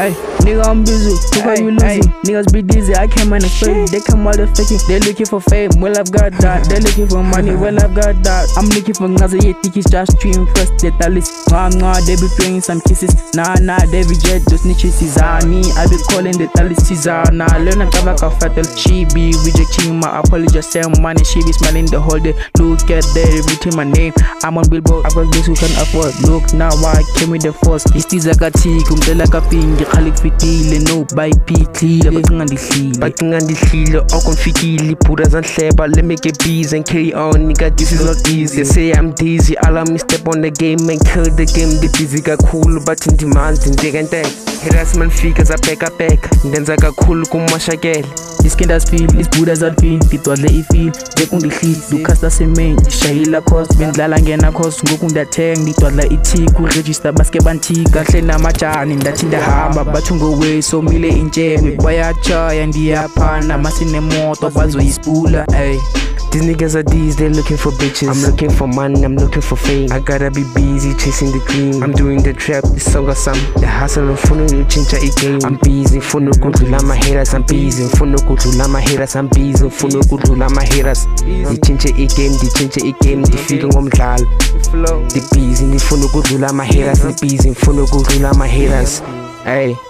Ay, nigga, I'm busy. Look how you losing. Niggas be dizzy. I can't manage fame. They come out of faking. They looking for fame. Well, I've got that. They looking for money. Well, I've got that. I'm looking for Ngaza. Yeah, think it's just to impress the talents. Nah, they be playing some kisses. Nah, they be jet. Those niches is on me. I be calling the talents. Nah, learn a Kavaka fatal. She be rejecting my apology. Same money. She be smiling the whole day. Look at there, written my name. I'm on Billboard. I got this who can afford. Look, now I came with the force. It's this like a tea. Like a finger, Khalik Fitile, no by P. Baking on the heel, all confitili, put us on slab, let me get bees and carry on, nigga. This is not easy. They say I'm dizzy, allow me step on the game and kill the game. The busy got cool, but in demands and dig and tag. Harassment figures are back, then I got cool, kumashagel. This kind of feel, is good as that feel, it was the feel, they on the heat, do cast as a main, Shahila cost, Ben Lalangena cost, Gokun that tang, it was like it, could register basket antique, Atlena Machan, in that in the harbor, but to go away, so Mille in Jamie, Boya Choy and the Apan, I'm in the motor, Bazo is Pula, ay. These niggas are these, they're looking for bitches. I'm looking for money, I'm looking for fame. I gotta be busy chasing the dream. I'm doing the trap, the song or some. The hustle and fun, you change a game. I'm busy, fun no good to my haters, I'm busy. Fun no good to my haters, I'm busy. Fun no good to my haters. The change a game, the change a game, the feeling of Mdal. The busy, the fun no good to my haters, the busy. Fun no good to my haters. Hey.